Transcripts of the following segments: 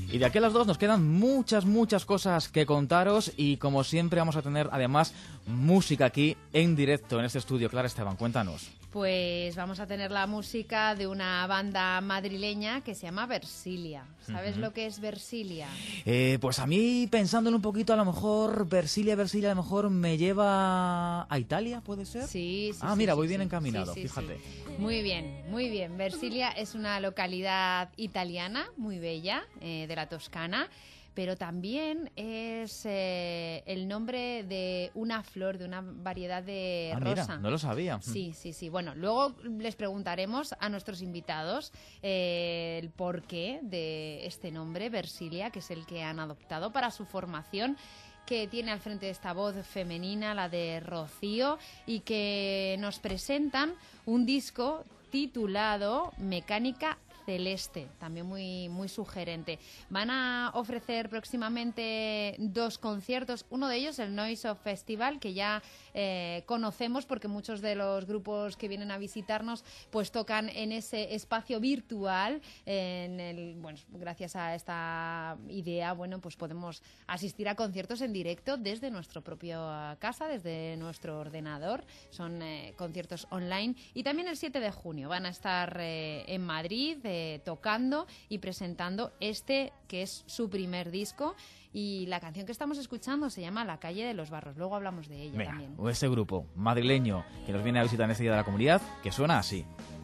Y de aquí a las 2 nos quedan muchas cosas que contaros y como siempre vamos a tener además música aquí en directo en este estudio. Clara Esteban, cuéntanos. Pues vamos a tener la música de una banda madrileña que se llama Versilia. ¿Sabes lo que es Versilia? Pues a mí, pensándolo un poquito, a lo mejor Versilia a lo mejor me lleva a Italia, ¿puede ser? Sí. Mira, sí, voy bien encaminado, sí, fíjate. Sí. Muy bien. Versilia es una localidad italiana muy bella, de la Toscana, pero también es el nombre de una flor, de una variedad de rosa. Mira, no lo sabía. Sí. Bueno, luego les preguntaremos a nuestros invitados el porqué de este nombre, Versilia, que es el que han adoptado para su formación, que tiene al frente esta voz femenina, la de Rocío, y que nos presentan un disco titulado Mecánica Celeste, también muy sugerente. Van a ofrecer próximamente 2 conciertos, uno de ellos el Noise of Festival, que ya conocemos porque muchos de los grupos que vienen a visitarnos pues tocan en ese espacio virtual, gracias a esta idea, pues podemos asistir a conciertos en directo desde nuestra propia casa, desde nuestro ordenador. Son conciertos online. Y también el 7 de junio van a estar en Madrid tocando y presentando este que es su primer disco, y la canción que estamos escuchando se llama La calle de los barros. Luego hablamos de ella. También. Ese grupo madrileño que nos viene a visitar en este Día de la Comunidad, que suena así.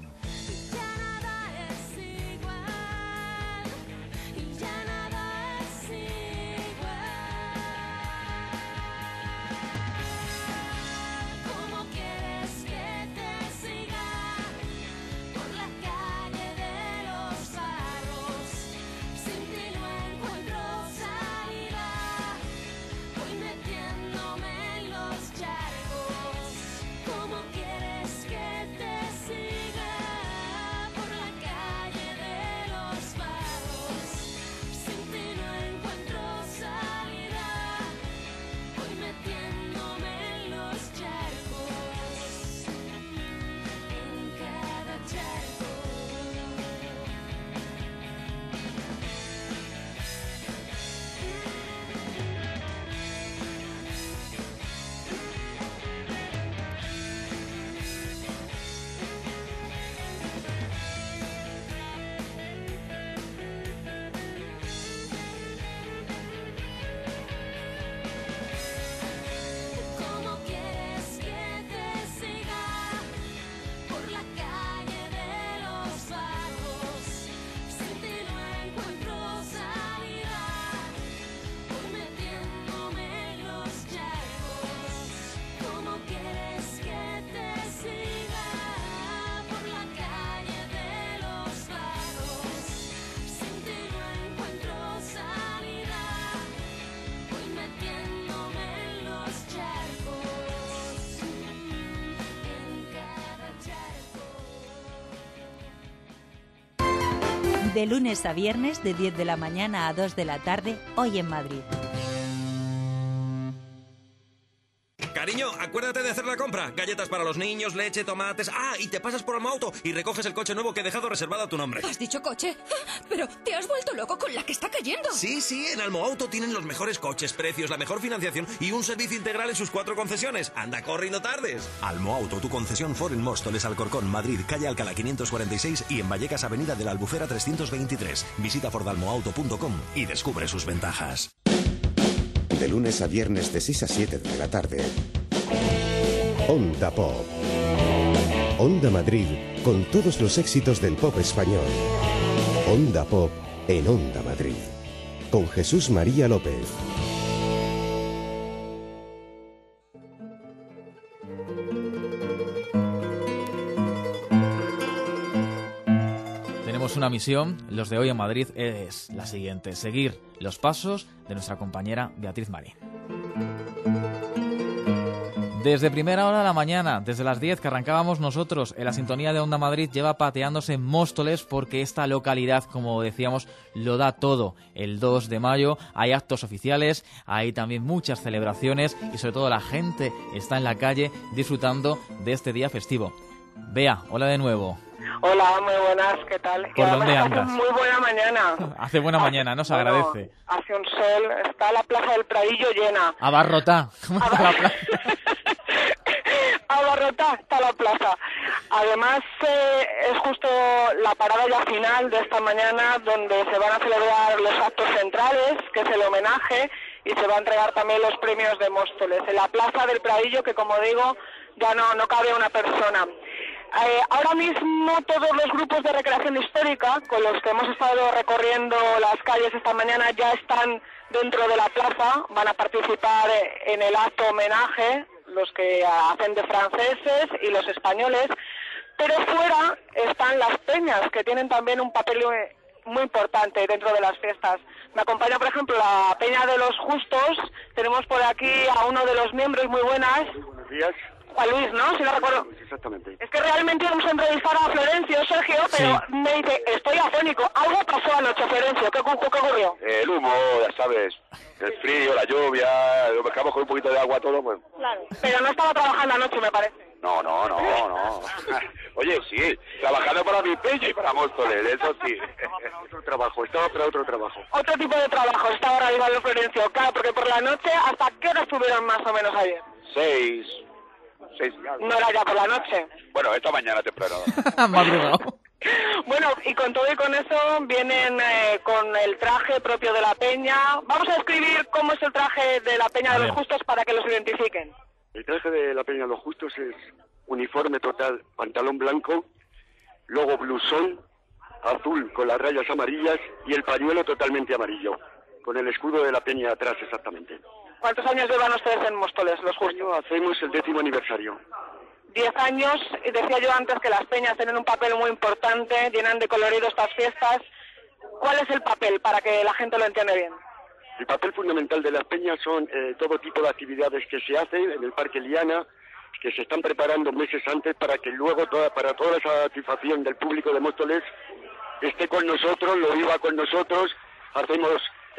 De lunes a viernes, de 10 de la mañana a 2 de la tarde, hoy en Madrid. Cariño, acuérdate de hacer la compra. Galletas para los niños, leche, tomates... y te pasas por Almoauto y recoges el coche nuevo que he dejado reservado a tu nombre. ¿Has dicho coche? Pero te has vuelto loco con la que está cayendo. Sí, en Almoauto tienen los mejores coches, precios, la mejor financiación y un servicio integral en sus 4 concesiones. Anda, corre y no tardes. Almoauto, tu concesión Ford en Móstoles, Alcorcón, Madrid, calle Alcalá 546 y en Vallecas, avenida de la Albufera 323. Visita fordalmoauto.com y descubre sus ventajas. De lunes a viernes de 6 a 7 de la tarde. Onda Pop. Onda Madrid, con todos los éxitos del pop español. Onda Pop en Onda Madrid. Con Jesús María López. Tenemos una misión, los de hoy en Madrid, es la siguiente: seguir los pasos de nuestra compañera Beatriz Marín. Desde primera hora de la mañana, desde las 10 que arrancábamos nosotros en la sintonía de Onda Madrid, lleva pateándose en Móstoles porque esta localidad, como decíamos, lo da todo. El 2 de mayo hay actos oficiales, hay también muchas celebraciones y sobre todo la gente está en la calle disfrutando de este día festivo. Bea, hola de nuevo. Hola, muy buenas, ¿qué tal? ¿Por dónde andas? Hace muy buena mañana. Hace buena mañana, nos agradece. Hace un sol, está la Plaza del Pradillo llena. Abarrotá. ¿Cómo está la plaza? Abarrotá está la plaza. Además, es justo la parada ya final de esta mañana, donde se van a celebrar los actos centrales, que es el homenaje, y se va a entregar también los premios de Móstoles. En la Plaza del Pradillo, que como digo, ya no cabe una persona. Ahora mismo todos los grupos de recreación histórica con los que hemos estado recorriendo las calles esta mañana ya están dentro de la plaza, van a participar en el acto homenaje, los que hacen de franceses y los españoles, pero fuera están las peñas, que tienen también un papel muy importante dentro de las fiestas. Me acompaña, por ejemplo, la Peña de los Justos. Tenemos por aquí a uno de los miembros. Muy buenas. Muy buenos días. Juan Luis, ¿no? Si lo recuerdo. Exactamente. Es que realmente íbamos a entrevistar a Florencio, Sergio, pero sí. Me dice, estoy afónico. Algo pasó anoche, Florencio. ¿Qué ocurrió? El humo, ya sabes, el frío, la lluvia, lo mezclamos con un poquito de agua, todo, pues. Claro. Pero no estaba trabajando anoche, me parece. No. Oye, sí, trabajando para mi peña y para Móstoles, eso sí. Estaba para otro trabajo. Otro tipo de trabajo estaba realizando Florencio, claro, porque por la noche, ¿hasta qué hora estuvieron más o menos ayer? 6. No era ya por la noche. Bueno, esta mañana temprano. Madrugado. Bueno, y con todo y con eso vienen con el traje propio de la peña. Vamos a describir cómo es el traje de la Peña de los Justos para que los identifiquen. El traje de la Peña de los Justos es uniforme total, pantalón blanco, logo blusón, azul con las rayas amarillas y el pañuelo totalmente amarillo, con el escudo de la Peña atrás exactamente. ¿Cuántos años llevan ustedes en Móstoles, los Justos? Hacemos el 10º aniversario. 10 años, y decía yo antes que las peñas tienen un papel muy importante, llenan de colorido estas fiestas. ¿Cuál es el papel para que la gente lo entienda bien? El papel fundamental de las peñas son todo tipo de actividades que se hacen en el Parque Liana, que se están preparando meses antes para que luego para toda esa satisfacción del público de Móstoles esté con nosotros, lo viva con nosotros. Hacemos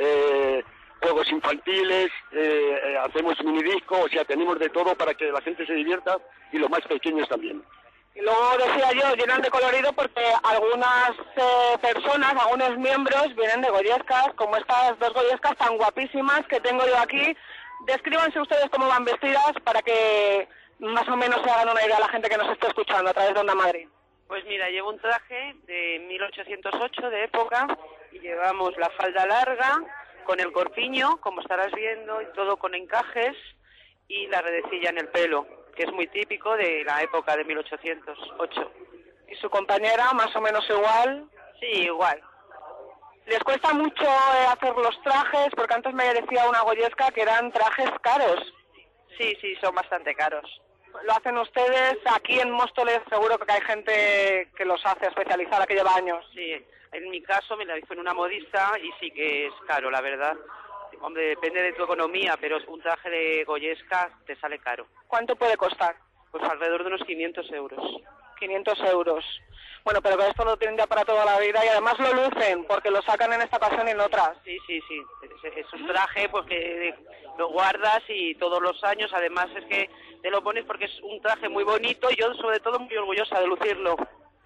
juegos infantiles, hacemos minidisco, o sea, tenemos de todo para que la gente se divierta y los más pequeños también. Y luego decía yo, llenan de colorido porque algunas personas, algunos miembros vienen de Goyescas, como estas dos Goyescas tan guapísimas que tengo yo aquí. Descríbanse ustedes cómo van vestidas para que más o menos se hagan una idea a la gente que nos está escuchando a través de Onda Madrid. Pues mira, llevo un traje de 1808 de época y llevamos la falda larga con el corpiño, como estarás viendo, y todo con encajes y la redecilla en el pelo, que es muy típico de la época de 1808. ¿Y su compañera más o menos igual? Sí, igual. ¿Les cuesta mucho hacer los trajes? Porque antes me decía una goyesca que eran trajes caros. Sí, son bastante caros. ¿Lo hacen ustedes? Aquí en Móstoles seguro que hay gente que los hace especializada, que lleva años. Sí, en mi caso me la hizo en una modista y sí que es caro, la verdad. Hombre, depende de tu economía, pero un traje de goyesca te sale caro. ¿Cuánto puede costar? Pues alrededor de unos 500 euros. 500 euros. Bueno, pero que esto lo tienen ya para toda la vida y además lo lucen, porque lo sacan en esta ocasión y en otras. Sí. Es un traje pues que lo guardas y todos los años, además es que te lo pones porque es un traje muy bonito y yo sobre todo muy orgullosa de lucirlo.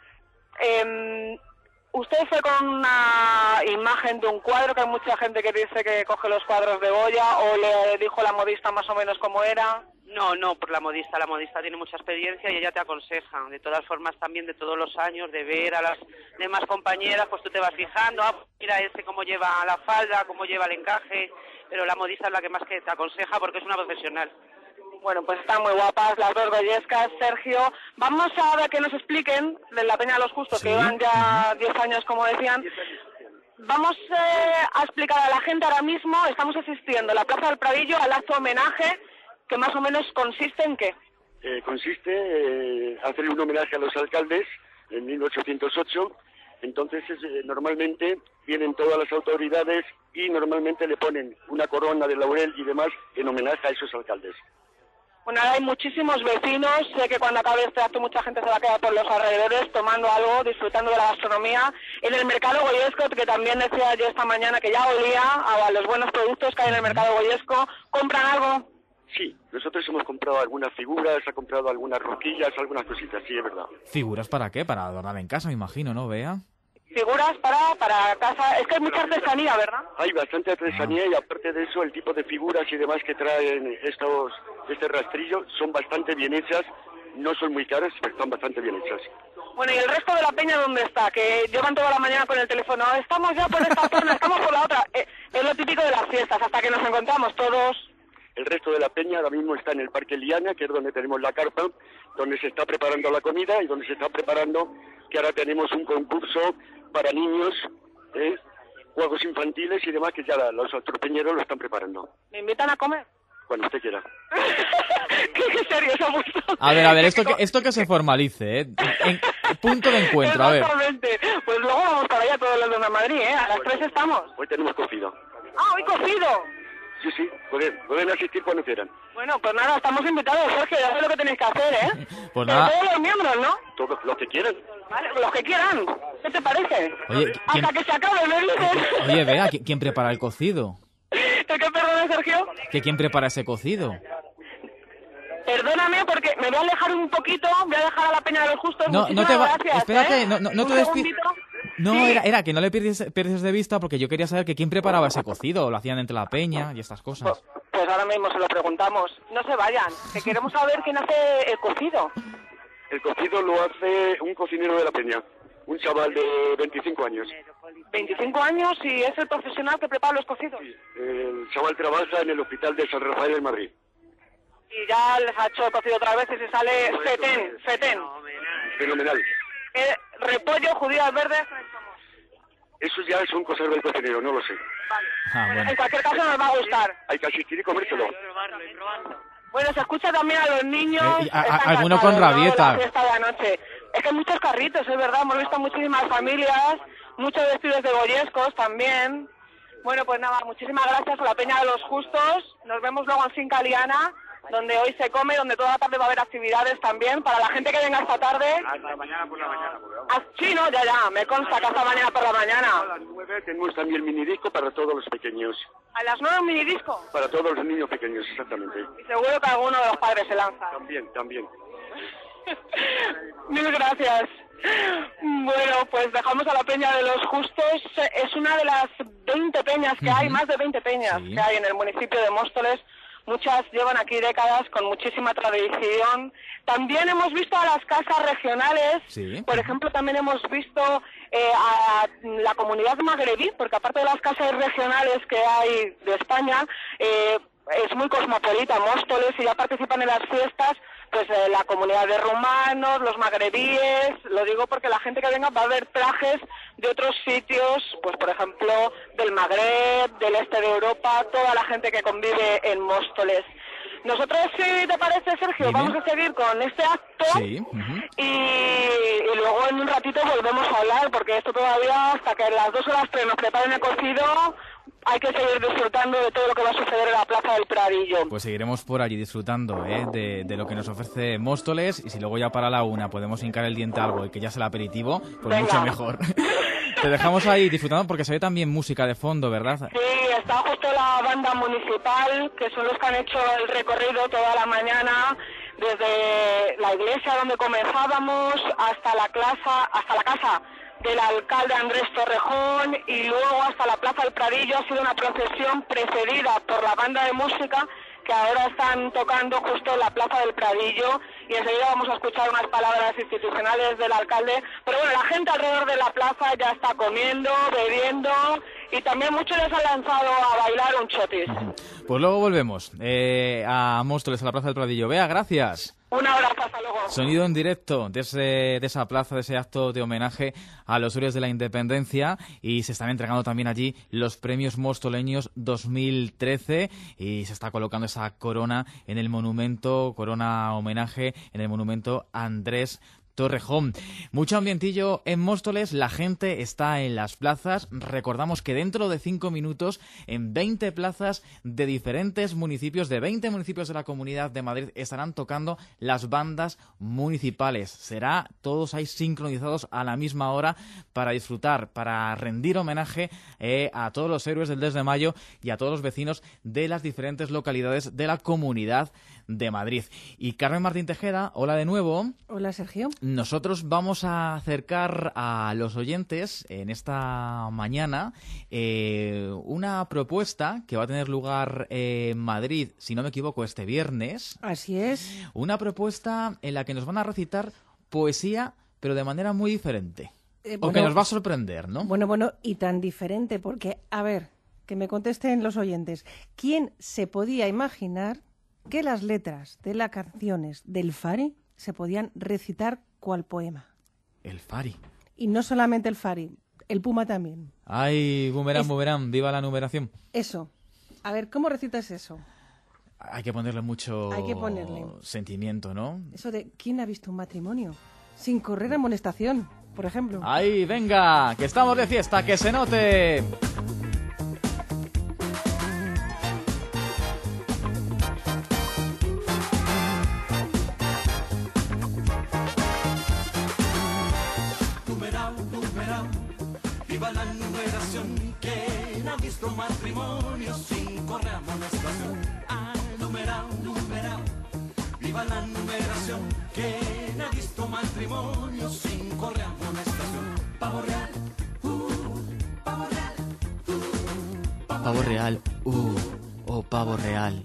Usted fue con una imagen de un cuadro, que hay mucha gente que dice que coge los cuadros de Goya, o le dijo la modista más o menos cómo era. No, por la modista tiene mucha experiencia y ella te aconseja. De todas formas también de todos los años, de ver a las demás compañeras, pues tú te vas fijando, mira ese cómo lleva la falda, cómo lleva el encaje, pero la modista es la que más que te aconseja porque es una profesional. Bueno, pues están muy guapas las dos goyescas, Sergio. Vamos a ver que nos expliquen de la Peña de los Justos, que llevan ya 10 años, como decían. Vamos a explicar a la gente ahora mismo, estamos asistiendo en la Plaza del Pradillo al acto homenaje, que más o menos consiste en qué. Consiste en hacer un homenaje a los alcaldes en 1808. Entonces normalmente vienen todas las autoridades y normalmente le ponen una corona de laurel y demás en homenaje a esos alcaldes. Bueno, ahora hay muchísimos vecinos, sé que cuando acabe este acto mucha gente se va a quedar por los alrededores tomando algo, disfrutando de la gastronomía. En el mercado goyesco, que también decía yo esta mañana que ya olía a los buenos productos que hay en el mercado goyesco, ¿compran algo? Sí, nosotros hemos comprado algunas figuras, ha comprado algunas rosquillas, algunas cositas, sí, es verdad. ¿Figuras para qué? Para adornar en casa, me imagino, ¿no, Bea? Figuras para casa. Es que hay mucha artesanía, ¿verdad? Hay bastante artesanía y aparte de eso, el tipo de figuras y demás que traen este rastrillo son bastante bien hechas. No son muy caras, pero están bastante bien hechas. Bueno, ¿y el resto de la peña dónde está? Que llevan toda la mañana con el teléfono. Estamos ya por esta zona, estamos por la otra. Es lo típico de las fiestas, hasta que nos encontramos todos. El resto de la peña ahora mismo está en el Parque Liana, que es donde tenemos la carpa, donde se está preparando la comida y donde se está preparando que ahora tenemos un concurso para niños, juegos infantiles y demás, que ya los tropeñeros lo están preparando. ¿Me invitan a comer? Cuando usted quiera. Qué serio somos. A ver, esto que se formalice, en punto de encuentro, a ver. Exactamente. Pues luego vamos para allá todos los de Onda Madrid, A las 3 estamos. Hoy tenemos cocido. ¡Ah, hoy cocido! Sí, pueden asistir cuando quieran. Bueno, pues nada, estamos invitados, Sergio, ya sé lo que tenéis que hacer, Pues Pero nada. todos los miembros, ¿no? Todos los que quieran. Vale, los que quieran. ¿Qué te parece? Oye, ¿quién- Hasta que se acabe, ¿me dices? Oye, Bea, ¿quién prepara el cocido? ¿El que perdone, Sergio? ¿Quién prepara ese cocido? Perdóname porque me voy a alejar un poquito, voy a dejar a la peña de los justos. No Muchísimas te va... gracias, Espérate, ¿eh? no Un te despides... segundito. No, Sí. era que no le pierdes de vista porque yo quería saber que quién preparaba ese cocido, lo hacían entre la peña y estas cosas. Pues ahora mismo se lo preguntamos. No se vayan, que queremos saber quién hace el cocido. El cocido lo hace un cocinero de la peña, un chaval de 25 años. 25 años y es el profesional que prepara los cocidos. El chaval trabaja en el hospital de San Rafael en Madrid. Y ya les ha hecho cocido otra vez y se sale fetén. Fenomenal. Repollo, judías verdes. Eso ya son cosas del cocinero, no lo sé. En cualquier caso nos va a gustar. Hay que asistir y comérselo. Bueno, se escucha también a los niños. Alguno con rabieta. La fiesta de anoche. Es que hay muchos carritos, es verdad. Hemos visto muchísimas familias, muchos vestidos de goyescos también. Bueno, pues nada, muchísimas gracias a la Peña de los Justos. Nos vemos luego en Finca Liana, donde hoy se come, donde toda la tarde va a haber actividades también para la gente que venga esta tarde. Hasta mañana por la mañana. Sí, no, ya, me consta que hasta mañana por la mañana. A las 9 tenemos también minidisco para todos los pequeños. A las 9 un minidisco. Para todos los niños pequeños, exactamente. Y seguro que alguno de los padres se lanza. También. Mil gracias. Bueno, pues dejamos a la Peña de los Justos. Es una de las 20 peñas que hay, más de 20 peñas que hay en el municipio de Móstoles. Muchas llevan aquí décadas con muchísima tradición. También hemos visto a las casas regionales. Sí. Por ejemplo, también hemos visto a la comunidad magrebí, porque aparte de las casas regionales que hay de España, es muy cosmopolita Móstoles y ya participan en las fiestas pues la comunidad de rumanos, los magrebíes. Lo digo porque la gente que venga va a ver trajes de otros sitios, pues por ejemplo del Magreb, del este de Europa, toda la gente que convive en Móstoles. Nosotros, si te parece, Sergio, vamos a seguir con este acto. Sí. Y luego en un ratito volvemos a hablar, porque esto todavía, hasta que las 2 o las 3 nos preparen el cocido, hay que seguir disfrutando de todo lo que va a suceder en la Plaza del Pradillo. Pues seguiremos por allí disfrutando de lo que nos ofrece Móstoles, y si luego ya para la 1 podemos hincar el diente a algo y que ya sea el aperitivo, pues Venga. mucho mejor. Te dejamos ahí disfrutando porque se ve también música de fondo, ¿verdad? Sí, está justo la banda municipal, que son los que han hecho el recorrido toda la mañana, desde la iglesia donde comenzábamos hasta la casa del alcalde Andrés Torrejón y luego hasta la Plaza del Pradillo. Ha sido una procesión precedida por la banda de música que ahora están tocando justo en la Plaza del Pradillo, y enseguida vamos a escuchar unas palabras institucionales del alcalde. Pero bueno, la gente alrededor de la plaza ya está comiendo, bebiendo, y también muchos les han lanzado a bailar un chotis. Pues luego volvemos a Móstoles, a la Plaza del Pradillo. Bea, gracias. Un abrazo, hasta luego. Sonido en directo de esa plaza, de ese acto de homenaje a los héroes de la independencia, y se están entregando también allí los premios mostoleños 2013 y se está colocando esa corona en el monumento, corona homenaje en el monumento Andrés Torrejón. Mucho ambientillo en Móstoles, la gente está en las plazas. Recordamos que dentro de 5 minutos, en 20 plazas de diferentes municipios, de 20 municipios de la Comunidad de Madrid, estarán tocando las bandas municipales. Será todos ahí sincronizados a la misma hora para disfrutar, para rendir homenaje a todos los héroes del 2 de mayo y a todos los vecinos de las diferentes localidades de la Comunidad de Madrid. Y Carmen Martín Tejeda, hola de nuevo. Hola, Sergio. Nosotros vamos a acercar a los oyentes en esta mañana una propuesta que va a tener lugar en Madrid, si no me equivoco, este viernes. Así es. Una propuesta en la que nos van a recitar poesía, pero de manera muy diferente. O que nos va a sorprender, ¿no? Bueno, y tan diferente, porque, a ver, que me contesten los oyentes. ¿Quién se podía imaginar que las letras de las canciones del Fari se podían recitar cual poema? El Fari. Y no solamente el Fari, el Puma también. ¡Ay, boomerang, viva la numeración! Eso. A ver, ¿cómo recitas eso? Hay que ponerle mucho sentimiento, ¿no? Eso de ¿quién ha visto un matrimonio sin correr amonestación, por ejemplo? ¡Ay, venga! ¡Que estamos de fiesta! ¡Que se note! Viva la numeración, ¿quién ha visto matrimonio sin correr amonestación? Ah, numeral, viva la numeración, ¿quién ha visto matrimonio sin correr amonestación? Pavo real, pavo real, pavo real, oh pavo real.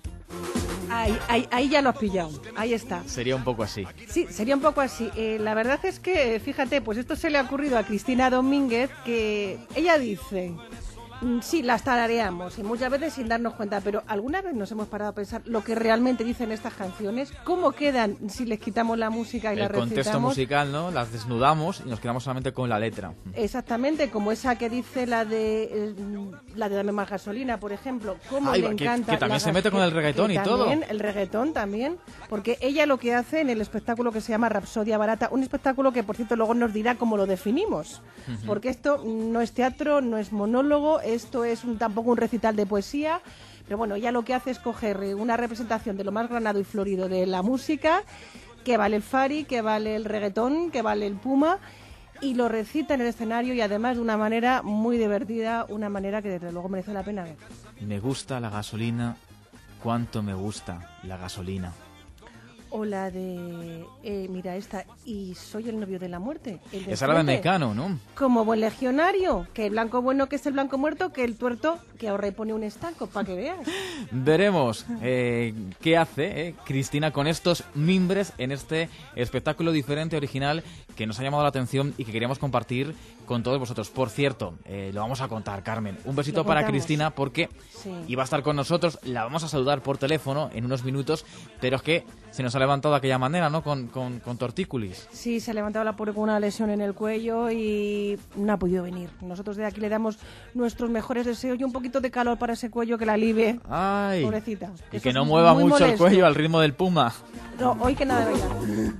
Ahí ya lo has pillado, ahí está. Sería un poco así. Sí, sería un poco así. La verdad es que, fíjate, pues esto se le ha ocurrido a Cristina Domínguez, que ella dice, sí, las tarareamos y muchas veces sin darnos cuenta, pero ¿alguna vez nos hemos parado a pensar lo que realmente dicen estas canciones? ¿Cómo quedan si les quitamos la música y la recitamos? El contexto musical, ¿no? Las desnudamos y nos quedamos solamente con la letra. Exactamente, como esa que dice la de Dame más gasolina, por ejemplo. ¿Cómo le encanta? Que también se mete con el reggaetón y todo. El reggaetón también, porque ella lo que hace en el espectáculo que se llama Rapsodia Barata, un espectáculo que, por cierto, luego nos dirá cómo lo definimos, porque esto no es teatro, no es monólogo, esto es tampoco un recital de poesía, pero bueno, ella lo que hace es coger una representación de lo más granado y florido de la música, que vale el Fari, que vale el reggaetón, que vale el Puma, y lo recita en el escenario y además de una manera muy divertida, una manera que desde luego merece la pena ver. Me gusta la gasolina, cuánto me gusta la gasolina. O la de, mira esta, y soy el novio de la muerte. Esa era de Mecano, ¿no? Como buen legionario, que el blanco bueno que es el blanco muerto, que el tuerto que ahorra y pone un estanco, para que veas. Veremos qué hace Cristina con estos mimbres en este espectáculo diferente, original, que nos ha llamado la atención y que queríamos compartir con todos vosotros. Por cierto, lo vamos a contar, Carmen. Un besito para Cristina porque iba a estar con nosotros. La vamos a saludar por teléfono en unos minutos, pero es que se nos ha levantado de aquella manera, ¿no? Con tortícolis. Sí, se ha levantado la pobre con una lesión en el cuello y no ha podido venir. Nosotros de aquí le damos nuestros mejores deseos y un poquito de calor para ese cuello, que la alivie. Ay, pobrecita. Y que no mueva mucho molesto el cuello al ritmo del Puma. No, hoy que nada de bailar.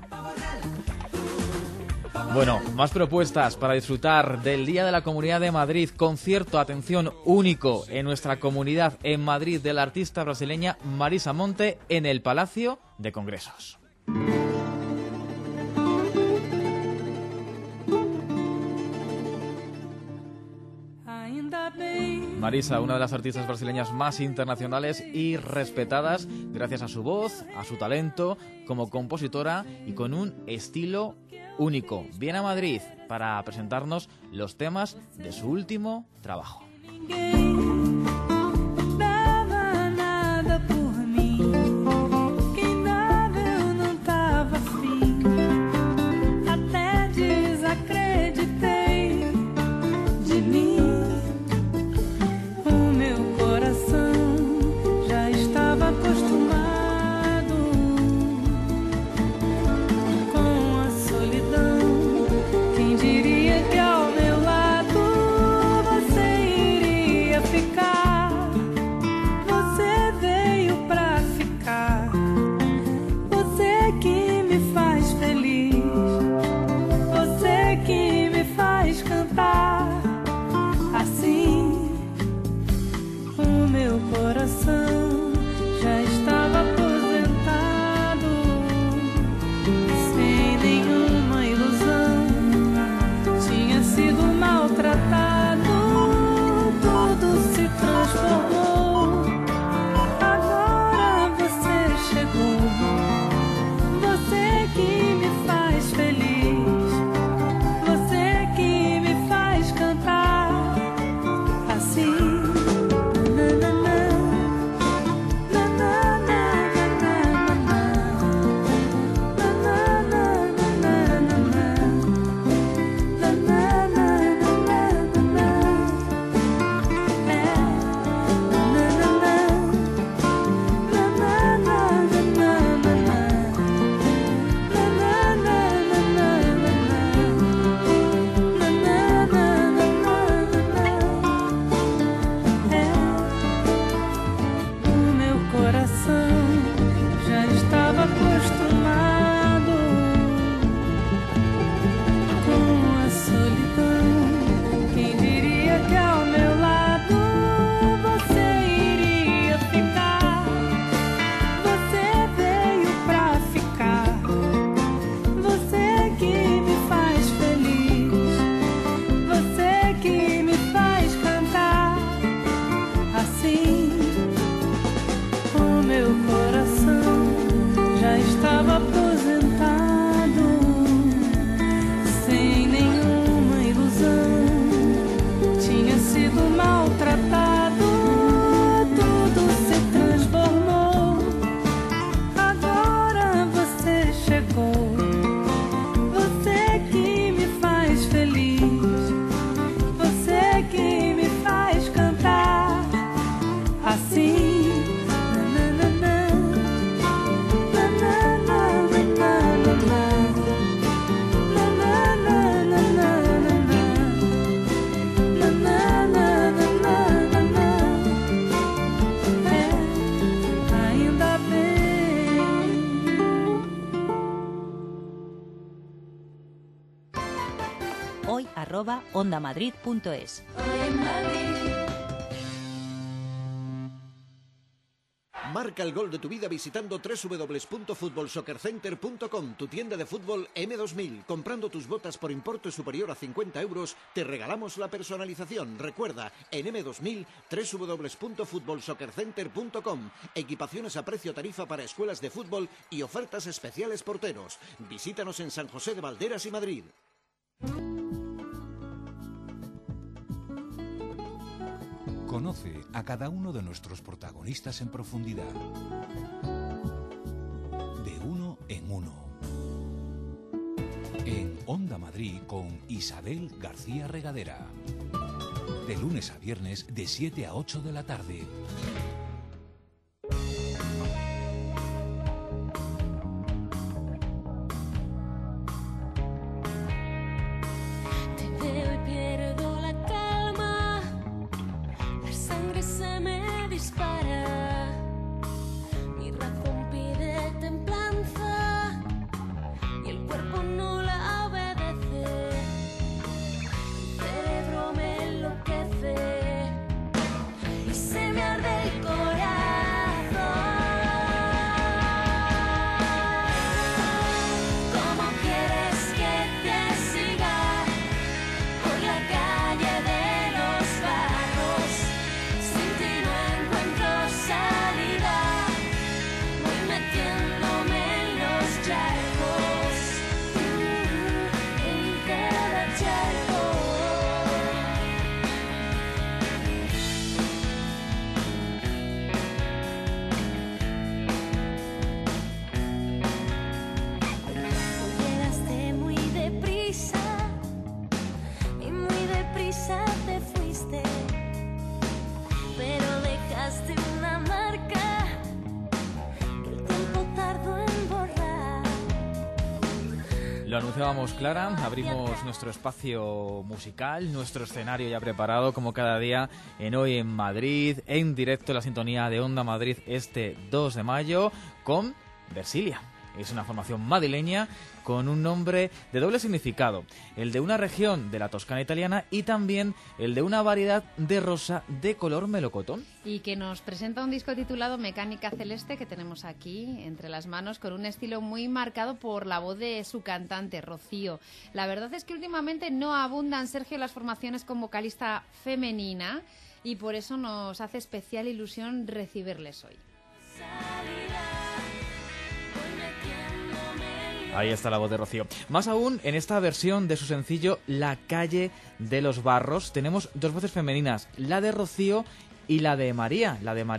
Bueno, más propuestas para disfrutar del Día de la Comunidad de Madrid. Concierto, atención, único en nuestra comunidad en Madrid de la artista brasileña Marisa Monte en el Palacio de Congresos. Marisa, una de las artistas brasileñas más internacionales y respetadas gracias a su voz, a su talento como compositora y con un estilo único. Viene a Madrid para presentarnos los temas de su último trabajo. Quem diria que ao meu lado você iria hoy@ondamadrid.es. Marca el gol de tu vida visitando www.futbolsoccercenter.com, tu tienda de fútbol M2000. Comprando tus botas por importe superior a 50 euros, te regalamos la personalización. Recuerda, en M2000, www.futbolsoccercenter.com. Equipaciones a precio tarifa para escuelas de fútbol y ofertas especiales porteros. Visítanos en San José de Valderas y Madrid. Conoce a cada uno de nuestros protagonistas en profundidad. De uno en uno. En Onda Madrid con Isabel García Regadera. De lunes a viernes de 7 a 8 de la tarde. Lo anunciábamos, Clara, abrimos nuestro espacio musical, nuestro escenario ya preparado, como cada día, en Hoy en Madrid, en directo en la sintonía de Onda Madrid este 2 de mayo, con Versilia. Es una formación madrileña con un nombre de doble significado, el de una región de la Toscana italiana y también el de una variedad de rosa de color melocotón. Y que nos presenta un disco titulado Mecánica Celeste, que tenemos aquí entre las manos, con un estilo muy marcado por la voz de su cantante, Rocío. La verdad es que últimamente no abundan, Sergio, las formaciones con vocalista femenina, y por eso nos hace especial ilusión recibirles hoy. Ahí está la voz de Rocío. Más aún, en esta versión de su sencillo La calle de los barros, tenemos dos voces femeninas, la de Rocío y la de María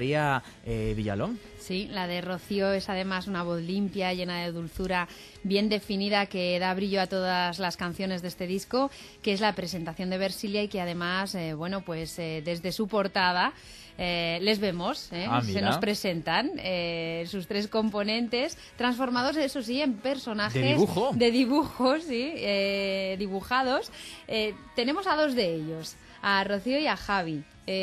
Villalón. Sí, la de Rocío es además una voz limpia, llena de dulzura, bien definida, que da brillo a todas las canciones de este disco, que es la presentación de Versilia, y que además, desde su portada les vemos, se nos presentan sus tres componentes, transformados, eso sí, en personajes de dibujos, sí, dibujados. Tenemos a dos de ellos, a Rocío y a Javi.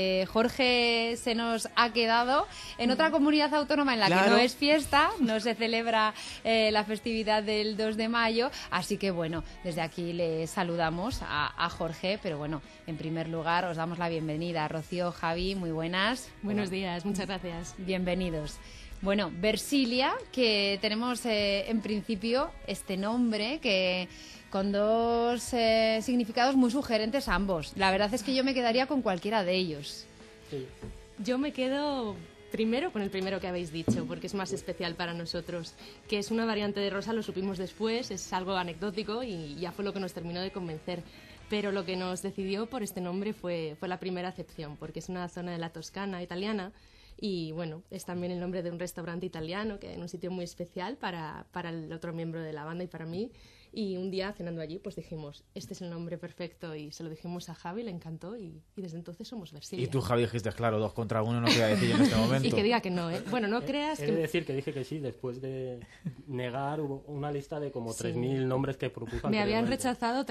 Jorge se nos ha quedado en otra comunidad autónoma en la que no es fiesta, no se celebra la festividad del 2 de mayo, así que bueno, desde aquí le saludamos a Jorge, pero bueno, en primer lugar os damos la bienvenida. Rocío, Javi, muy buenas. Buenos días, muchas gracias. Bienvenidos. Bueno, Versilia, que tenemos en principio este nombre que con dos significados muy sugerentes ambos. La verdad es que yo me quedaría con cualquiera de ellos. Sí. Yo me quedo primero con el primero que habéis dicho, porque es más especial para nosotros. Que es una variante de rosa, lo supimos después, es algo anecdótico y ya fue lo que nos terminó de convencer. Pero lo que nos decidió por este nombre fue la primera acepción, porque es una zona de la Toscana italiana. Y bueno, es también el nombre de un restaurante italiano, que en un sitio muy especial para el otro miembro de la banda y para mí. Y un día, cenando allí, pues dijimos, este es el nombre perfecto, y se lo dijimos a Javi, le encantó, y desde entonces somos Versilia. Y tú, Javi, dijiste, claro, 2 contra 1, no te voy a decir yo en este momento. Y que diga que no, ¿eh? Bueno, no creas que... He de decir que dije que sí, después de negar una lista de como 3.000 nombres que propuso. Me habían rechazado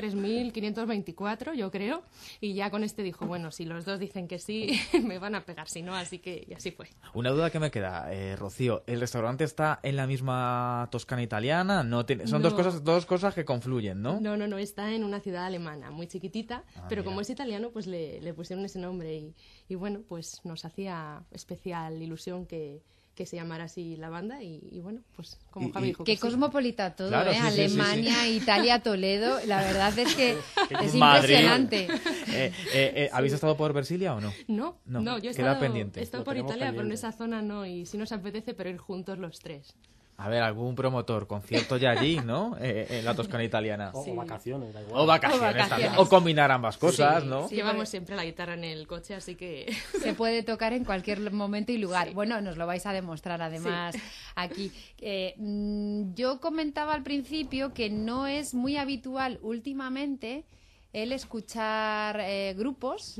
3.524, yo creo, y ya con este dijo, bueno, si los dos dicen que sí, me van a pegar, si no, así que y así fue. Una duda que me queda, Rocío, ¿el restaurante está en la misma Toscana italiana? ¿No tiene... Son dos cosas cosas que confluyen, ¿no? No, está en una ciudad alemana, muy chiquitita, pero como es italiano, pues le pusieron ese nombre y bueno, pues nos hacía especial ilusión que se llamara así la banda y bueno, pues como Javi dijo. Qué cosmopolita todo, claro, sí, Alemania, sí. Italia, Toledo, la verdad es que es Madrid. impresionante. ¿Habéis estado por Versilia o no? No, yo he queda estado, pendiente. he estado por Italia, pero en esa zona no, y sí nos apetece, pero ir juntos los tres. A ver, algún promotor, concierto ya allí, ¿no? En la Toscana italiana. O vacaciones, da igual. O vacaciones también. O combinar ambas cosas, ¿no? Sí, llevamos siempre la guitarra en el coche, así que... Se puede tocar en cualquier momento y lugar. Sí. Bueno, nos lo vais a demostrar además aquí. Yo comentaba al principio que no es muy habitual últimamente el escuchar grupos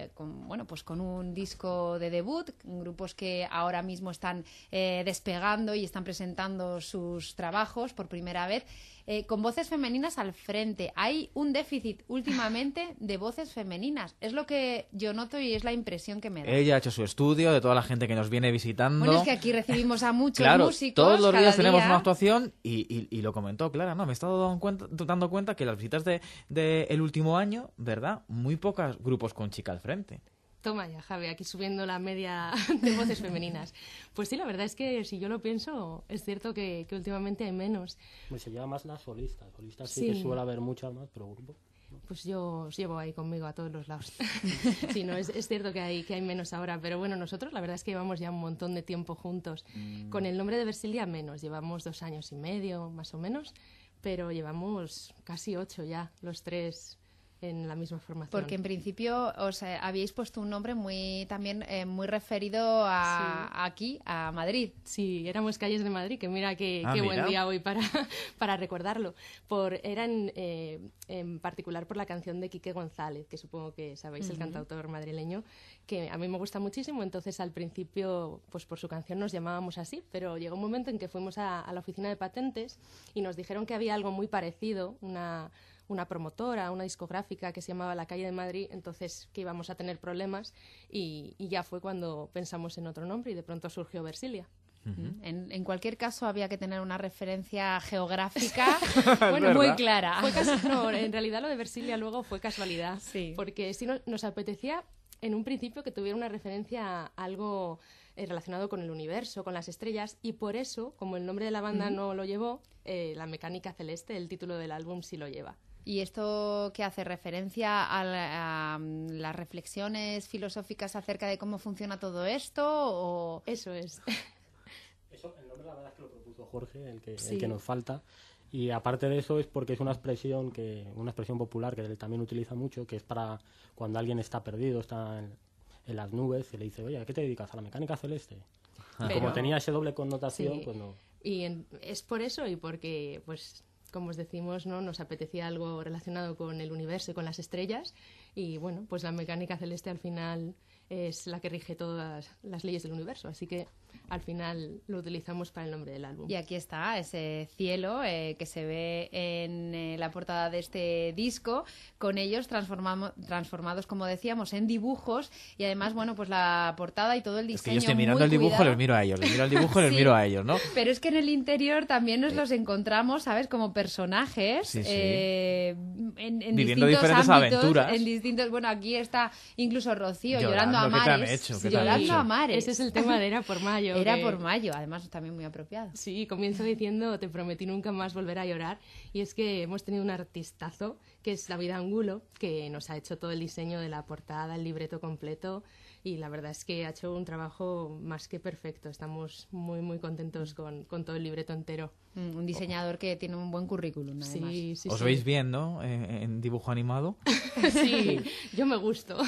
con un disco de debut, grupos que ahora mismo están despegando y están presentando sus trabajos por primera vez, con voces femeninas al frente. Hay un déficit últimamente de voces femeninas. Es lo que yo noto y es la impresión que me da. Ella ha hecho su estudio de toda la gente que nos viene visitando. Bueno, es que aquí recibimos a muchos músicos. Todos los días tenemos una actuación y lo comentó Clara, ¿no? Me he estado dando cuenta que las visitas de el último año, ¿verdad? Muy pocos grupos con chica al frente. Toma ya, Javi, aquí subiendo la media de voces femeninas. Pues sí, la verdad es que si yo lo pienso, es cierto que últimamente hay menos. Pues se lleva más las solistas. Solistas sí que suele haber muchas más, pero grupo... Pues yo os llevo ahí conmigo a todos los lados. Sí, no, es cierto que hay menos ahora, pero bueno, nosotros la verdad es que llevamos ya un montón de tiempo juntos. Con el nombre de Versilia menos, llevamos 2 años y medio, más o menos, pero llevamos casi 8 ya, los tres en la misma formación. Porque en principio os habíais puesto un nombre muy referido aquí, a Madrid. Sí, éramos Calles de Madrid, que mira qué buen día hoy para recordarlo. Eran en particular por la canción de Quique González, que supongo que sabéis, el cantautor madrileño, que a mí me gusta muchísimo. Entonces al principio, pues por su canción nos llamábamos así, pero llegó un momento en que fuimos a la oficina de patentes y nos dijeron que había algo muy parecido, una promotora, una discográfica que se llamaba La Calle de Madrid, entonces que íbamos a tener problemas y ya fue cuando pensamos en otro nombre y de pronto surgió Versilia. En cualquier caso había que tener una referencia geográfica muy clara. No, en realidad lo de Versilia luego fue casualidad, porque sí nos apetecía en un principio que tuviera una referencia a algo relacionado con el universo, con las estrellas, y por eso, como el nombre de la banda no lo llevó, La Mecánica Celeste, el título del álbum, sí lo lleva. ¿Y esto qué hace? ¿Referencia a las reflexiones filosóficas acerca de cómo funciona todo esto? ¿O? Eso es. El nombre la verdad es que lo propuso Jorge, el que nos falta. Y aparte de eso es porque es una expresión popular que él también utiliza mucho, que es para cuando alguien está perdido, está en las nubes, y le dice, oye, ¿a qué te dedicas? ¿A la mecánica celeste? Y como tenía ese doble connotación, pues no. Y es por eso y porque, pues, como os decimos, ¿no? Nos apetecía algo relacionado con el universo y con las estrellas. Y bueno, pues la mecánica celeste al final es la que rige todas las leyes del universo. Así que al final lo utilizamos para el nombre del álbum. Y aquí está ese cielo que se ve en la portada de este disco, con ellos transformados, como decíamos, en dibujos. Y además, bueno, pues la portada y todo el diseño. Es que yo estoy mirando el dibujo, les miro a ellos, les miro el dibujo, les miro a ellos, ¿no? Pero es que en el interior también nos los encontramos, ¿sabes? Como personajes en viviendo distintos diferentes ámbitos, aventuras. en distintos. Bueno, aquí está incluso Rocío llorando a ¿qué te han mares. hecho? ¿Qué te han Llorando hecho? a mares. Ese es el tema de Era por Mayo. Era por Mayo, además también muy apropiado. Sí, comienzo diciendo, te prometí nunca más volver a llorar. Y es que hemos tenido un artistazo, que es David Angulo, que nos ha hecho todo el diseño de la portada, el libreto completo. Y la verdad es que ha hecho un trabajo más que perfecto. Estamos muy, muy contentos con todo el libreto entero. Un diseñador que tiene un buen currículum, además. Sí. Os veis bien, ¿no? En dibujo animado. Sí, yo me gusto.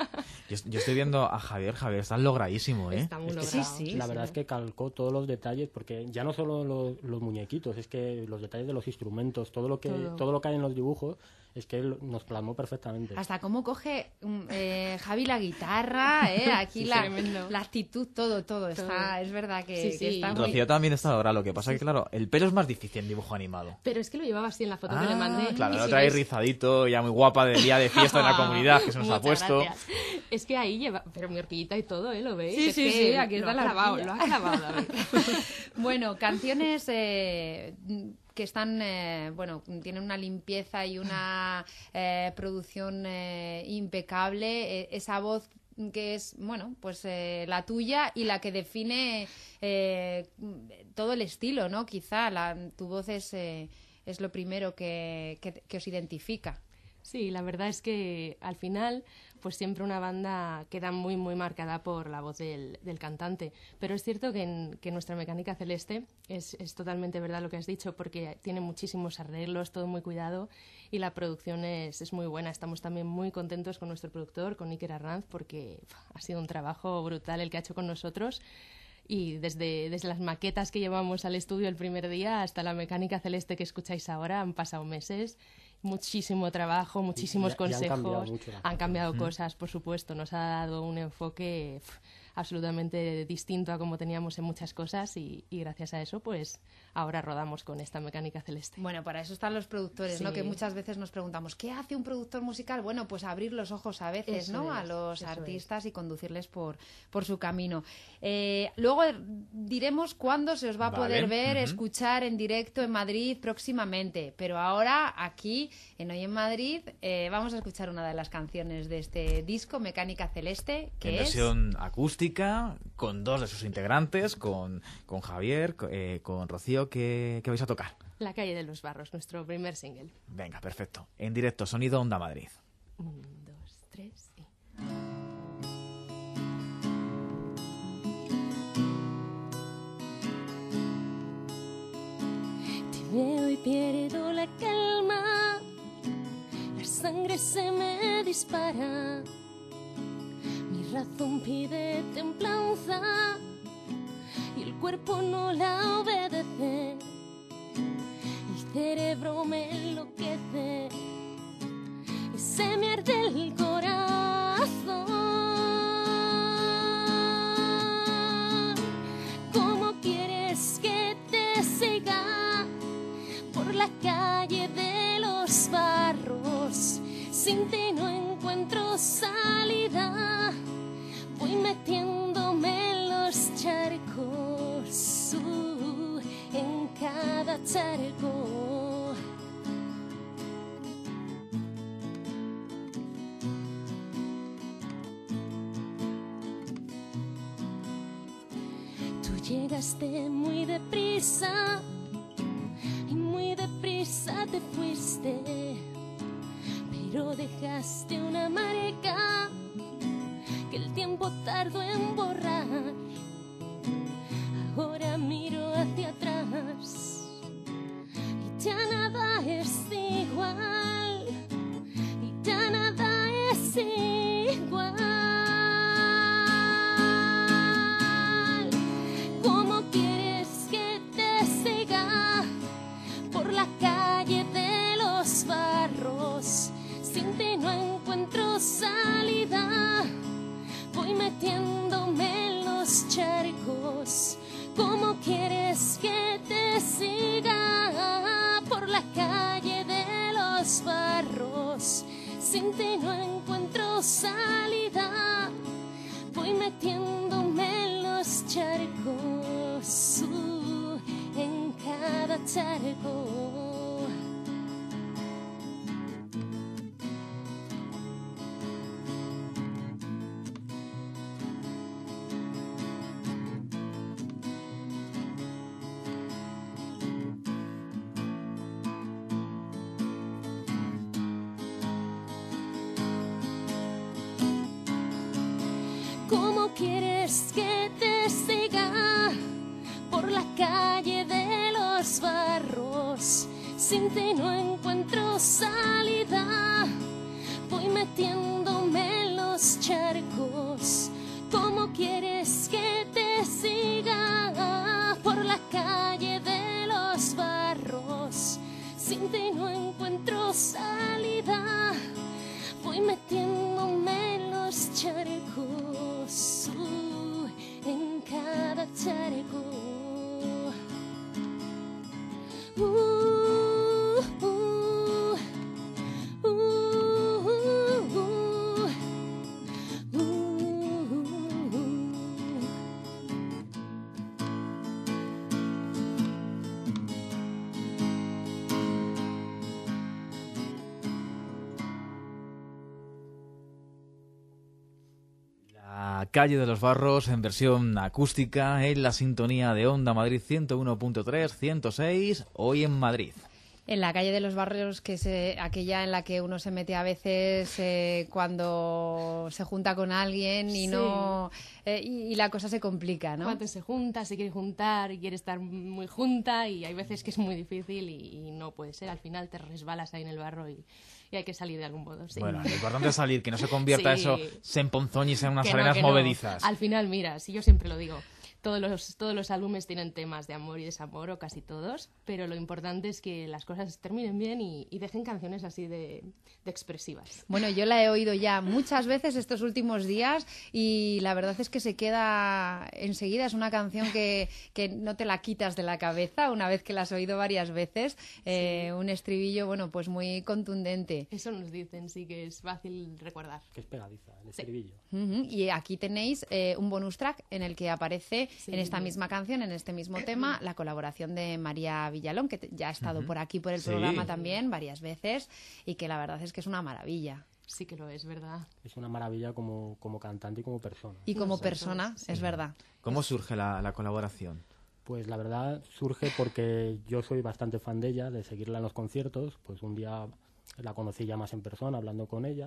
Yo estoy viendo a Javier. Javier está logradísimo, ¿eh? Está muy logrado. Sí, la verdad es que calcó todos los detalles, porque ya no solo los muñequitos, es que los detalles de los instrumentos, todo lo que hay en los dibujos, es que él nos plasmó perfectamente. Hasta cómo coge Javi la guitarra, aquí la actitud, todo. Está, es verdad que está muy... Rocío también está ahora, lo que pasa es que, claro, el pelo es más difícil en dibujo animado. Pero es que lo llevaba así en la foto que le mandé. Claro, lo trae rizadito, ya muy guapa de día de fiesta en la comunidad, que se nos ha puesto. Gracias. Es que ahí lleva, pero mi horquillita y todo, ¿lo veis? Sí, aquí lo está ha clavado, David. Bueno, canciones que están, bueno, tienen una limpieza y una producción impecable, esa voz que es, bueno, pues la tuya y la que define todo el estilo, ¿no? Quizá tu voz es lo primero que os identifica. Sí, la verdad es que al final pues siempre una banda queda muy muy marcada por la voz del cantante, pero es cierto que nuestra Mecánica Celeste es totalmente verdad lo que has dicho, porque tiene muchísimos arreglos, todo muy cuidado y la producción es muy buena. Estamos también muy contentos con nuestro productor, con Iker Arranz, porque ha sido un trabajo brutal el que ha hecho con nosotros. Y desde las maquetas que llevamos al estudio el primer día hasta la Mecánica Celeste que escucháis ahora han pasado meses, muchísimo trabajo, muchísimos consejos, han cambiado cosas, por supuesto, nos ha dado un enfoque absolutamente distinto a como teníamos en muchas cosas y gracias a eso pues ahora rodamos con esta Mecánica Celeste. Bueno, para eso están los productores, sí, ¿no? Que muchas veces nos preguntamos, ¿qué hace un productor musical? Bueno, pues abrir los ojos a veces, Eso ¿no? es, a los eso artistas y conducirles por su camino. Luego diremos cuándo se os va a poder ver, escuchar en directo en Madrid próximamente, pero ahora aquí en Hoy en Madrid vamos a escuchar una de las canciones de este disco, Mecánica Celeste, que en versión acústica, con dos de sus integrantes, con Javier, con Rocío, que vais a tocar. La calle de los Barros, nuestro primer single. Venga, perfecto. En directo, sonido Onda Madrid. 1, 2, 3 y... Te veo y pierdo la calma, la sangre se me dispara. Mi razón pide templanza y el cuerpo no la obedece. El cerebro me enloquece y se me arde el corazón. ¿Cómo quieres que te siga por la calle de los Barros? Sin ti no encuentro salida. Voy metiéndome en los charcos, en cada charco. Tú llegaste muy deprisa y muy deprisa te fuiste, pero dejaste una marca que el tiempo tardó en borrar. Ahora miro hacia atrás y ya nada es igual, y ya nada es igual. ¿Cómo quieres que te siga por la calle de los Barros? Sin ti no encuentro salida. Voy metiéndome en los charcos. ¿Cómo quieres que te siga por la calle de los Barros? Sin ti no encuentro salida. Voy metiéndome en los charcos, en cada charco. ¿Cómo quieres que te siga por la calle de los Barros? Sin ti no encuentro salida. Voy metiéndome en los charcos. ¿Cómo quieres que te siga por la calle de los Barros? Sin ti no encuentro salida. Voy metiéndome en los charcos, en cada charco. La calle de los Barros en versión acústica en la sintonía de Onda Madrid 101.3, 106, hoy en Madrid. En la calle de los Barrios, que es aquella en la que uno se mete a veces cuando se junta con alguien y no y la cosa se complica, ¿no? Cuando se junta, se quiere juntar y quiere estar muy junta y hay veces que es muy difícil y no puede ser. Al final te resbalas ahí en el barro y hay que salir de algún modo. Sí. Bueno, lo importante es salir, que no se convierta eso en ponzoñis en unas arenas no. movedizas. Al final, mira, si yo siempre lo digo, todos los álbumes tienen temas de amor y desamor, o casi todos, pero lo importante es que las cosas terminen bien y dejen canciones así de expresivas. Bueno, yo la he oído ya muchas veces estos últimos días y la verdad es que se queda enseguida. Es una canción que no te la quitas de la cabeza una vez que la has oído varias veces. Un estribillo, bueno, pues muy contundente. Eso nos dicen, sí, que es fácil recordar. Que es pegadiza, el estribillo. Y aquí tenéis un bonus track en el que aparece en esta misma canción, en este mismo tema, la colaboración de María Villalón, que ya ha estado por aquí por el programa también varias veces y que la verdad es que es una maravilla. Sí que lo es, ¿verdad? Es una maravilla como cantante y como persona. Y como persona, es verdad. ¿Cómo surge la colaboración? Pues la verdad surge porque yo soy bastante fan de ella, de seguirla en los conciertos. Pues un día la conocí ya más en persona, hablando con ella.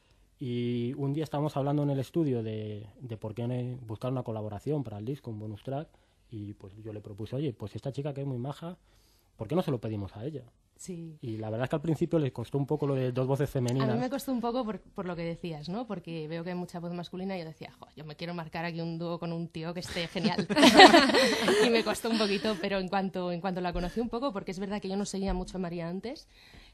Y un día estábamos hablando en el estudio de por qué buscar una colaboración para el disco, un bonus track, y pues yo le propuse, oye, pues esta chica que es muy maja, ¿por qué no se lo pedimos a ella? Sí. Y la verdad es que al principio les costó un poco lo de dos voces femeninas. A mí me costó un poco por lo que decías, ¿no? Porque veo que hay mucha voz masculina y yo decía, yo me quiero marcar aquí un dúo con un tío que esté genial. Y me costó un poquito, pero en cuanto la conocí un poco, porque es verdad que yo no seguía mucho a María antes,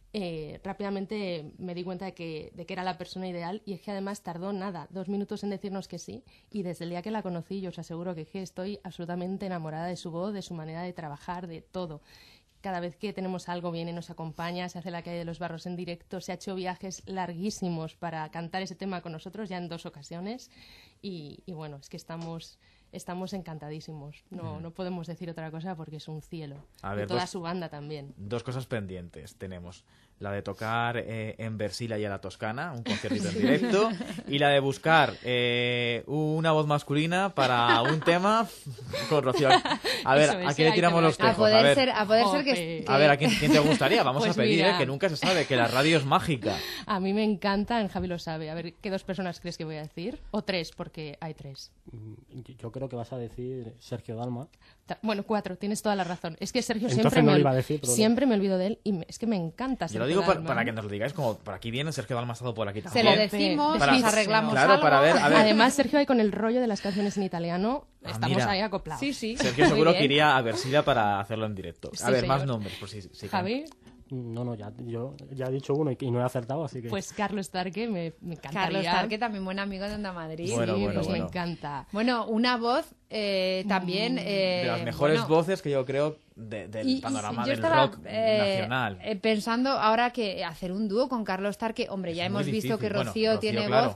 rápidamente me di cuenta de que era la persona ideal y es que además tardó 2 minutos en decirnos que sí y desde el día que la conocí yo os aseguro que estoy absolutamente enamorada de su voz, de su manera de trabajar, de todo. Cada vez que tenemos algo viene, nos acompaña, se hace la calle de los Barros en directo, se ha hecho viajes larguísimos para cantar ese tema con nosotros ya en 2 ocasiones y bueno, es que estamos encantadísimos. No podemos decir otra cosa porque es un cielo. A ver, y toda su banda también. 2 cosas pendientes tenemos. La de tocar en Versilia y a la Toscana, un conciertito en directo, y la de buscar una voz masculina para un tema con Rocío. A ver, ¿a quién le tiramos los tejos? A poder ser que... A ver, ¿a quién te gustaría? Vamos pues a pedir, mira, que nunca se sabe, que la radio es mágica. A mí me encanta, Javi lo sabe. A ver, ¿qué 2 personas crees que voy a decir? O 3, porque hay 3. Yo creo que vas a decir Sergio Dalma. Bueno, 4, tienes toda la razón. Es que Sergio siempre me olvido de él y es que me encanta Sergio Yo lo digo Dalma. para que nos lo digáis, como por aquí viene Sergio Dalma, ha estado por aquí Se también. lo decimos, nos arreglamos algo. Para ver. Además, Sergio ahí con el rollo de las canciones en italiano, estamos ahí acoplados. Sí. Sergio seguro que iría a Versilia para hacerlo en directo. Sí, a ver, señor. más nombres, por si Javi. No, yo ya he dicho uno y no he acertado, así que... Pues Carlos Tarque me encantaría. Carlos Tarque, también buen amigo de Onda Madrid. Bueno, me encanta. Bueno, una voz también... de las mejores voces que yo creo del panorama del rock nacional. Pensando ahora que hacer un dúo con Carlos Tarque, hombre, ya hemos visto que Rocío tiene voz,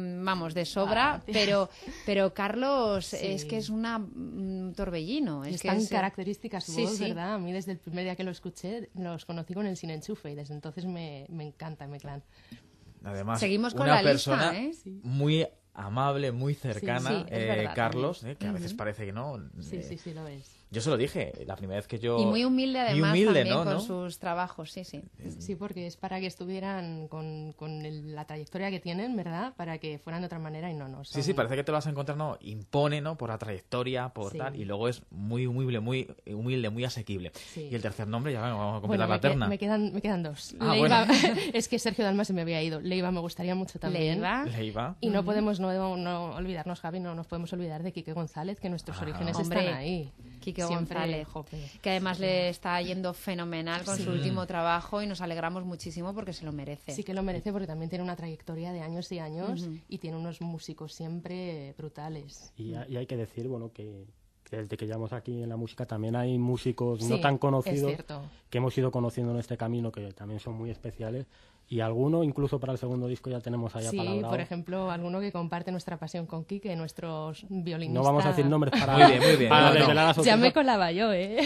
de sobra, pero Carlos es que es un torbellino. Es tan característica su voz, ¿verdad? A mí desde el primer día que lo escuché, los conocí con el Sin Enchufe y desde entonces me encanta Meclán. Además, seguimos con una la persona lista, muy amable, muy cercana, Carlos, que a veces parece que no. Sí, lo es. Yo se lo dije la primera vez que yo... Y muy humilde además también ¿no? con sus trabajos, sí. Sí, porque es para que estuvieran con la trayectoria que tienen, ¿verdad? Para que fueran de otra manera y no. Sí, parece que te lo vas a encontrar, ¿no? Impone, ¿no? Por la trayectoria, por tal, y luego es muy humilde, muy asequible. Sí. Y el tercer nombre, ya vamos a completar la terna. Me quedan 2. Ah, Leiva, es que Sergio Dalma se me había ido. Leiva me gustaría mucho también. Leiva. Y no podemos no olvidarnos, Javi, no nos podemos olvidar de Quique González, que nuestros orígenes están ahí. Quique González, que además le está yendo fenomenal con su último trabajo y nos alegramos muchísimo porque se lo merece. Sí que lo merece porque también tiene una trayectoria de años y años y tiene unos músicos siempre brutales. Y hay que decir, bueno, que desde que llevamos aquí en la música también hay músicos no tan conocidos que hemos ido conociendo en este camino que también son muy especiales. Y alguno, incluso para el segundo disco, ya tenemos allá palabrado. Sí, por ejemplo, alguno que comparte nuestra pasión con Quique, nuestros violinistas. No vamos a decir nombres para... Muy bien. Ya me colaba yo, ¿eh?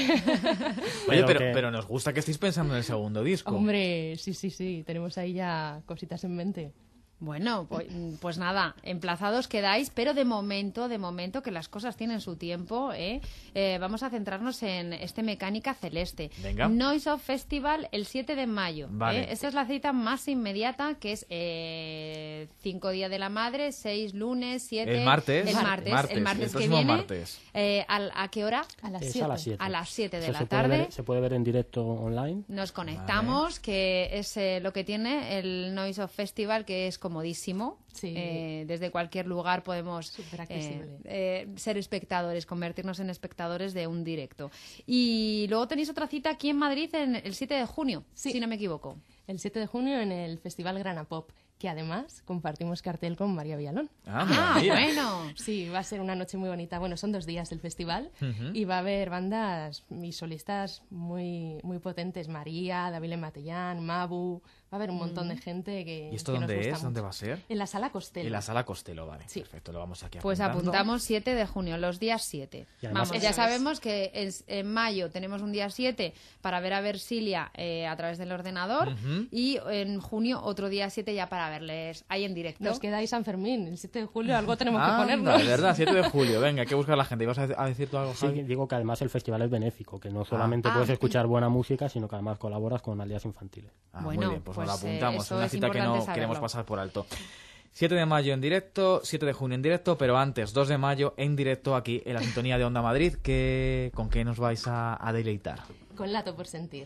Oye, pero nos gusta que estéis pensando en el segundo disco. Hombre, sí. Tenemos ahí ya cositas en mente. Bueno, pues nada, emplazados quedáis, pero de momento, que las cosas tienen su tiempo, vamos a centrarnos en este Mecánica Celeste. Venga. Noise Off Festival el 7 de mayo. Vale. Esta es la cita más inmediata, que es 5 días de la madre, 6 lunes, 7... El martes que viene. Martes. ¿A qué hora? A las 7. A las 7 de Eso la tarde. se puede ver en directo online. Nos conectamos, que es lo que tiene el Noise Off Festival, que es comodísimo. Sí. Desde cualquier lugar podemos ser espectadores, convertirnos en espectadores de un directo. Y luego tenéis otra cita aquí en Madrid el 7 de junio, si no me equivoco. El 7 de junio en el Festival Grana Pop, que además compartimos cartel con María Villalón. Bueno. Sí, va a ser una noche muy bonita. Bueno, son 2 días el festival Uh-huh. y va a haber bandas y solistas muy, muy potentes. María, David Matellán, Mabu... Va a haber un montón de gente que ¿Y esto que nos dónde gusta es? mucho. ¿Dónde va a ser? En la Sala Costello. En la Sala Costello, vale. Sí. Perfecto, lo vamos aquí Pues apuntando. apuntamos 7 de junio, los días 7. además- Ya sabemos que en mayo tenemos un día 7 para ver a Versilia a través del ordenador Ujú. y en junio otro día 7 ya para verles ahí en directo. Nos queda ahí San Fermín, el 7 de julio, algo tenemos que Anda, ponernos. de verdad, 7 de julio. Venga, hay que buscar a la gente. ¿Ibas a decir tú algo, Sí, Javi? digo que además el festival es benéfico, que no solamente puedes escuchar buena música, sino que además colaboras con aldeas infantiles. Bueno, muy bien, pues nos lo pues, apuntamos. eso Una es cita que no importante queremos saberlo. pasar por alto. 7 de mayo en directo, 7 de junio en directo, pero antes, 2 de mayo en directo aquí en la sintonía de Onda Madrid. ¿Con qué nos vais a deleitar? Con Lato por sentir.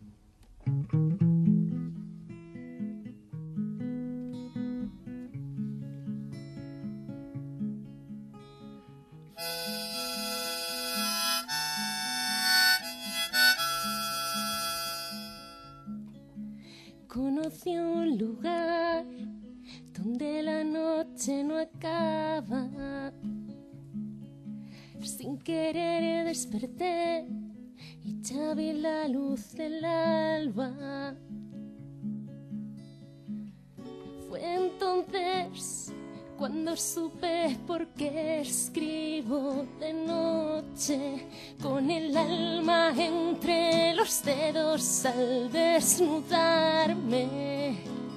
Conocí un lugar donde la noche no acaba. Sin querer desperté y ya vi la luz del alba. Fue entonces cuando supe por qué escribo de noche, con el alma entre los dedos al desnudarme,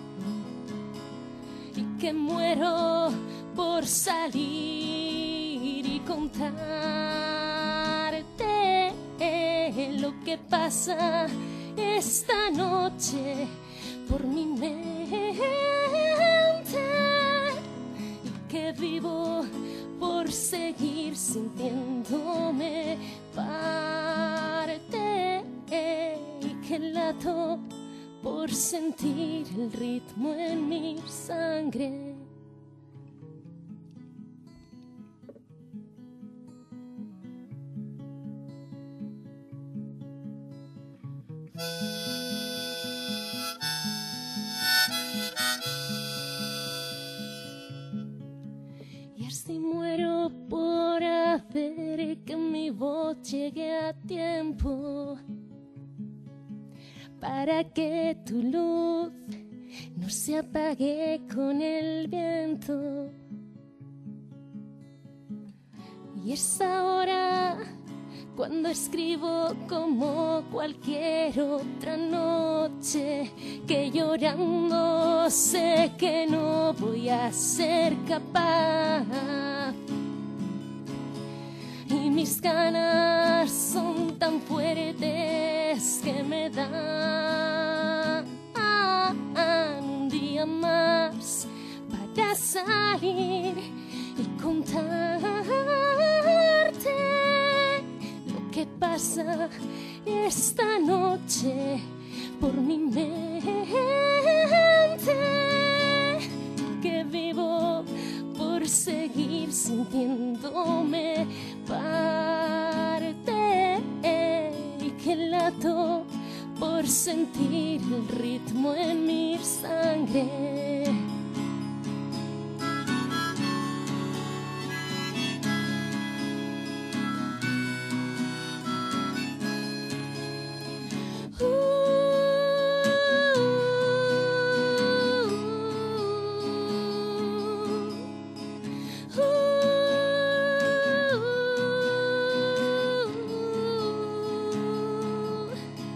y que muero por salir y contarte lo que pasa esta noche por mi mente, y que vivo por seguir sintiéndome parte, y que lato por sentir el ritmo en mi sangre. Y así muero por hacer que mi voz llegue a tiempo, para que tu luz no se apague con el viento. Y es ahora cuando escribo como cualquier otra noche, que llorando sé que no voy a ser capaz, y mis ganas son tan fuertes que me dan un día más para salir y contarte lo que pasa esta noche por mi mente, que vivo por seguir sintiéndome parte, y que lato por sentir el ritmo en mi sangre.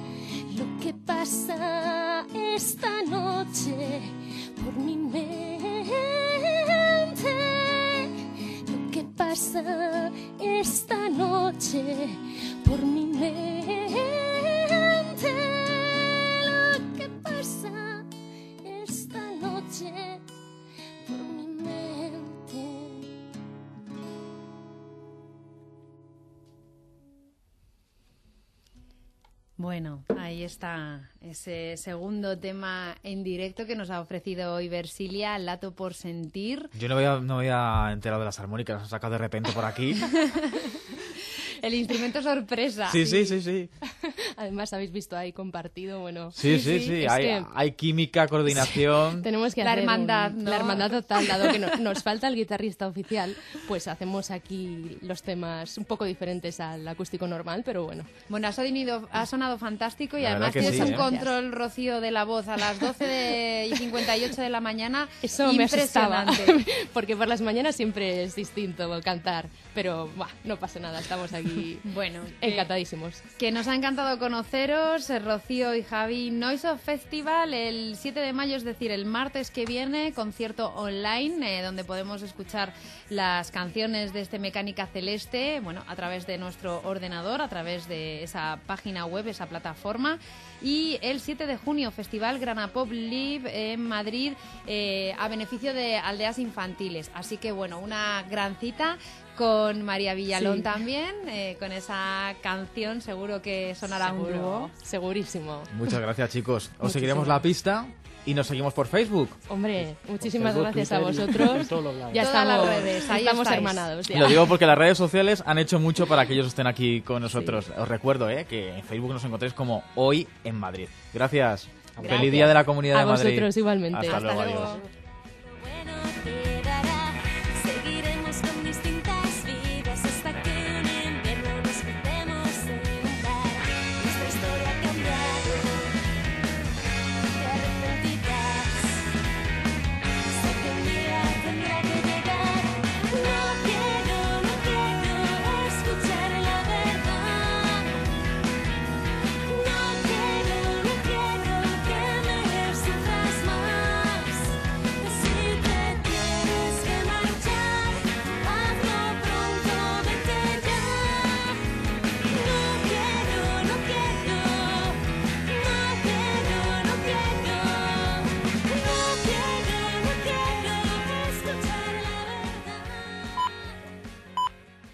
Lo que pasa esta noche por mi mente, pasa esta noche por mi mente? Lo que pasa esta noche por mi mente. Bueno, ahí está ese segundo tema en directo que nos ha ofrecido hoy Versilia, Lato por sentir. Yo no había enterado de las armónicas, las han sacado de repente por aquí. El instrumento sorpresa. Sí. Además, habéis visto ahí compartido, bueno... Sí. Hay química, coordinación... Tenemos que la hacer hermandad, ¿no? La hermandad total, dado que nos falta el guitarrista oficial, pues hacemos aquí los temas un poco diferentes al acústico normal, pero bueno. Bueno, ha sonado fantástico y La además verdad que tienes sí, un control, Rocío, de la voz a las 12:58 de la mañana. Eso me asustaba, impresionante. porque por las mañanas siempre es distinto cantar, pero no pasa nada, estamos aquí bueno, encantadísimos. Que nos ha encantado conoceros, Rocío y Javi. Noise of Festival el 7 de mayo, es decir, el martes que viene, concierto online donde podemos escuchar las canciones de este Mecánica Celeste, bueno, a través de nuestro ordenador, a través de esa página web, esa plataforma. Y el 7 de junio, Festival Grana Pop Live en Madrid, a beneficio de aldeas infantiles. Así que, bueno, una gran cita con María Villalón también, con esa canción, seguro que sonará un dúo. Segurísimo. Muchas gracias, chicos. Os seguiremos la pista y nos seguimos por Facebook. Hombre, muchísimas Facebook, gracias Twitter a vosotros. Ya Todas estamos, las redes, ahí estamos estáis. hermanados. Ya. Lo digo porque las redes sociales han hecho mucho para que ellos estén aquí con nosotros. Os recuerdo que en Facebook nos encontréis como Hoy en Madrid. Gracias. Feliz Día de la Comunidad de Madrid. A vosotros igualmente. Hasta luego. luego. Adiós.